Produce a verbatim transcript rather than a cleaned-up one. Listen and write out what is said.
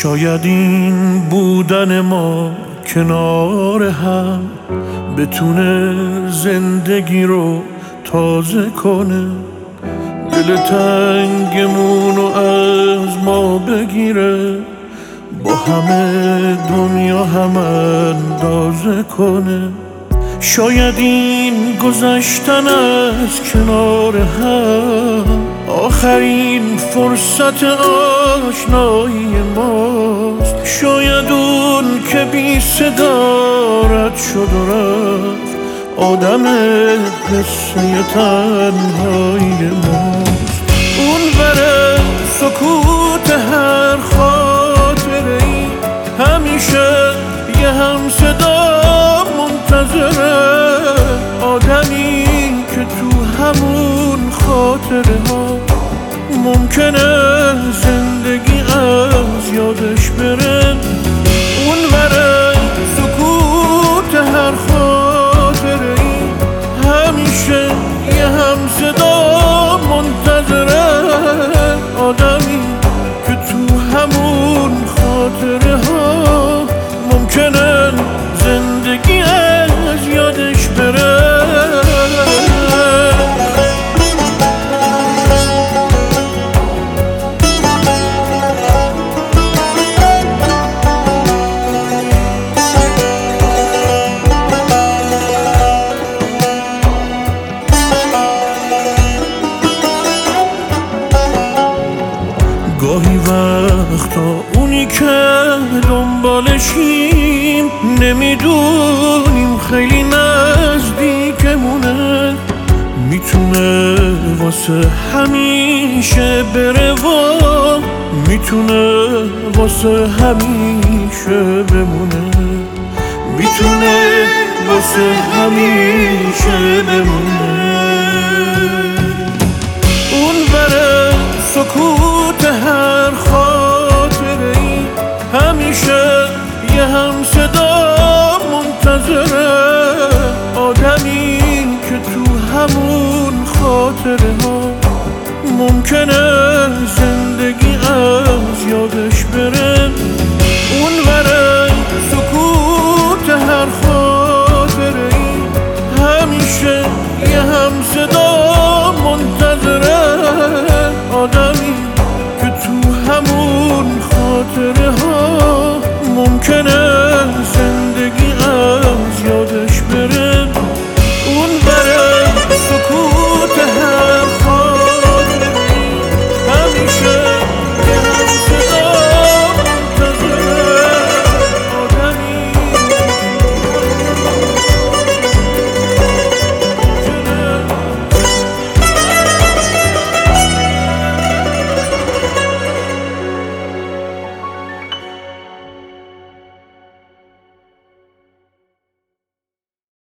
شاید این بودن ما کنار هم بتونه زندگی رو تازه کنه، دل تنگمون رو از ما بگیره، با همه دنیا هم اندازه کنه. شاید این گذشتن از کنار هم آخرین فرصت آشنایی ماست. شاید اون که بی صدا رد شد و رفت آدم قصه تنهایی ماست. اون بره سکوت هر خاطره ای همیشه یه هم صدا منتظره، آدمی که تو همون خاطره ها ممکنه زندگی از یادش بره. اون بره سکوت هر خاطره ای همیشه یه هم صدا منتظره، آدمی که تو همون خاطره ها ممکنه زندگی از یادش بره. گاهی وقتا اونی که دنبالشیم نمیدونیم خیلی نزدیکمونه، میتونه واسه همیشه بره و میتونه واسه همیشه بمونه، میتونه واسه همیشه بمونه.